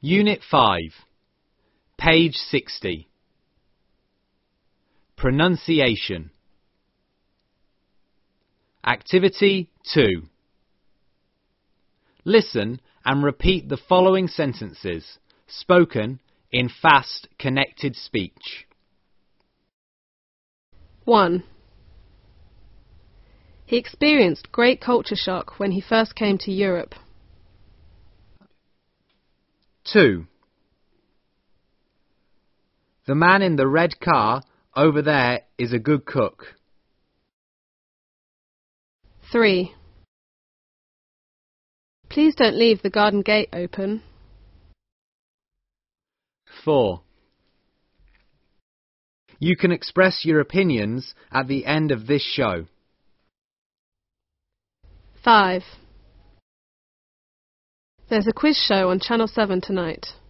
Unit 5, page 60. Pronunciation. Activity 2. Listen and repeat the following sentences, spoken in fast, connected speech. 1. He experienced great culture shock when he first came to Europe. 2. The man in the red car over there is a good cook. 3. Please don't leave the garden gate open. 4. You can express your opinions at the end of this show. 5. There's a quiz show on Channel 7 tonight.